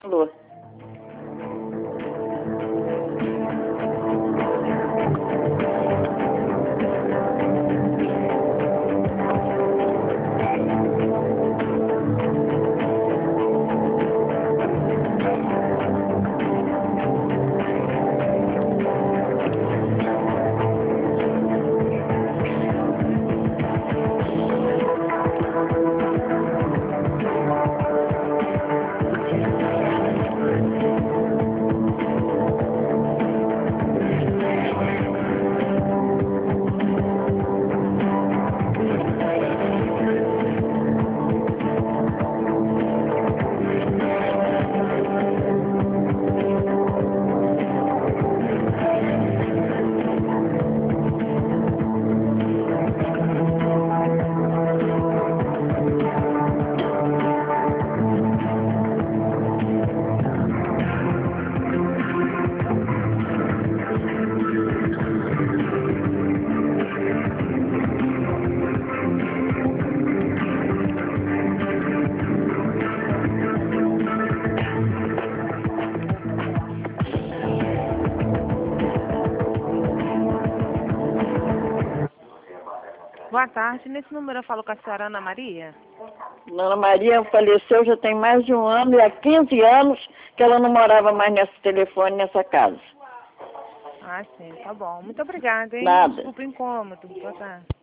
Alô. Boa tarde. Nesse número eu falo com a senhora Ana Maria? Dona Maria faleceu já tem mais de um ano e há 15 anos que ela não morava mais nesse telefone, nessa casa. Ah, sim. Tá bom. Muito obrigada, hein? Nada. Desculpa o incômodo. Boa tarde.